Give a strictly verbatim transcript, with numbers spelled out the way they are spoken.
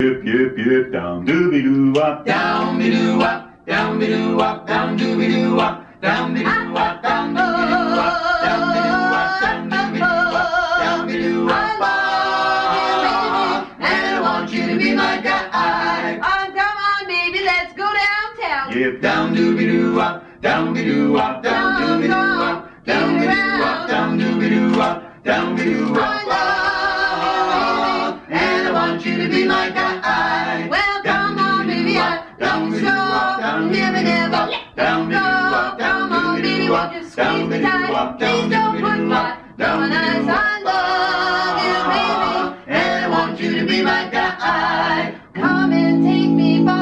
Yip, yip, yip, down dooby doo wop, down be doo wop, down be doo wop, down dooby doo wop, down be doo wop, down dooby doo wop, down be doo wop, down dooby doo wop, down be doo wop. And I want you to be my guy. Oh, come on, baby, let's go downtown. Yip, down dooby doo wop, down be doo wop, down dooby doo wop, down be doo wop, down dooby doo wop, down be doo wop. And I want you to be my guy. Well, come on, baby, I don't stop, never, never let go. Come on, baby, won't you squeeze me tight? Please don't put my brown eyes on love you, baby. And I want you to be my guy. Come and take me by